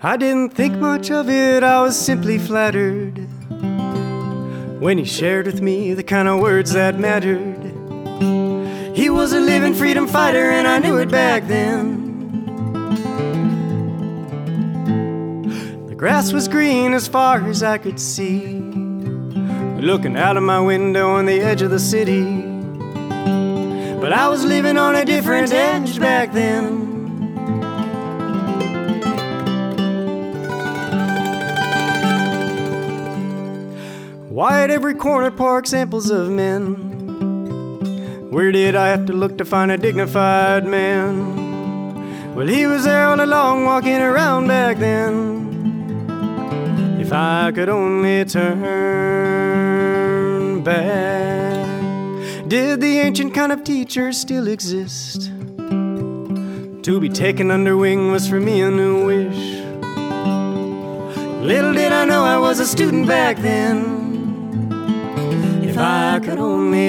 I didn't think much of it, I was simply flattered when he shared with me the kind of words that mattered. He was a living freedom fighter and I knew it back then. The grass was green as far as I could see, looking out of my window on the edge of the city. But I was living on a different edge back then. Why at every corner park samples of men? Where did I have to look to find a dignified man? Well, he was there all along, walking around back then. If I could only turn back. Did the ancient kind of teacher still exist? To be taken under wing was for me a new wish. Little did I know I was a student back then. If I could only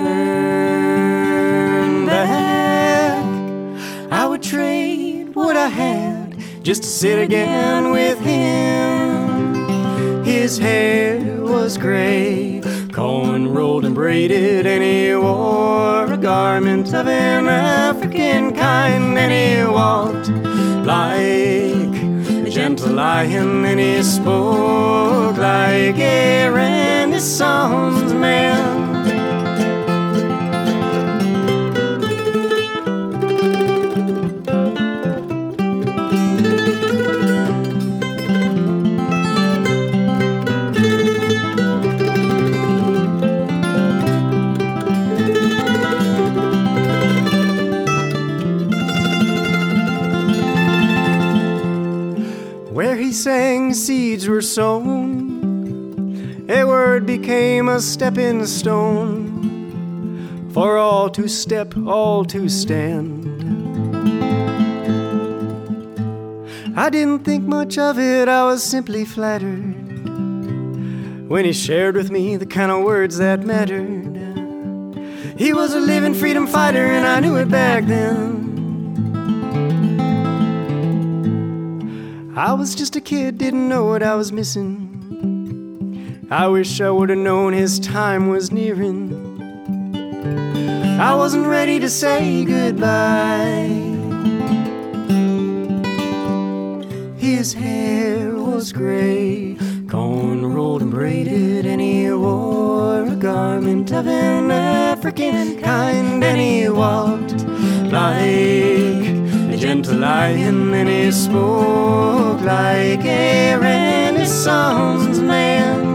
turn back, I would trade what I had just to sit again with him. His hair was gray, corn rolled and braided, and he wore a garment of an African kind, and he walked like a gentle lion, and he spoke like a Renaissance man. Where he sang, seeds were sown. A word became a stepping stone for all to step, all to stand. I didn't think much of it, I was simply flattered when he shared with me the kind of words that mattered. He was a living freedom fighter and I knew it back then. I was just a kid, didn't know what I was missing. I wish I would have known his time was nearing. I wasn't ready to say goodbye. His hair was gray, corn rolled and braided, and he wore a garment of an African kind, and he walked like a gentle lion, and he spoke like a Renaissance man.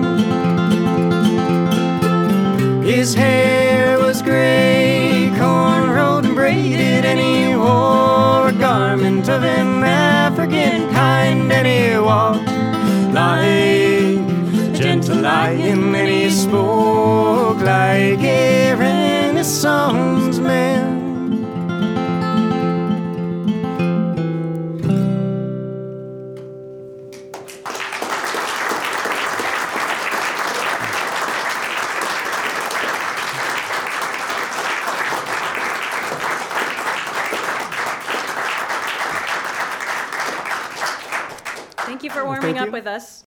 His hair was gray, corn-rolled and braided, and he wore a garment of an African kind, and he walked like a gentle lion, and he spoke like a Renaissance man. Thank you for warming up with us.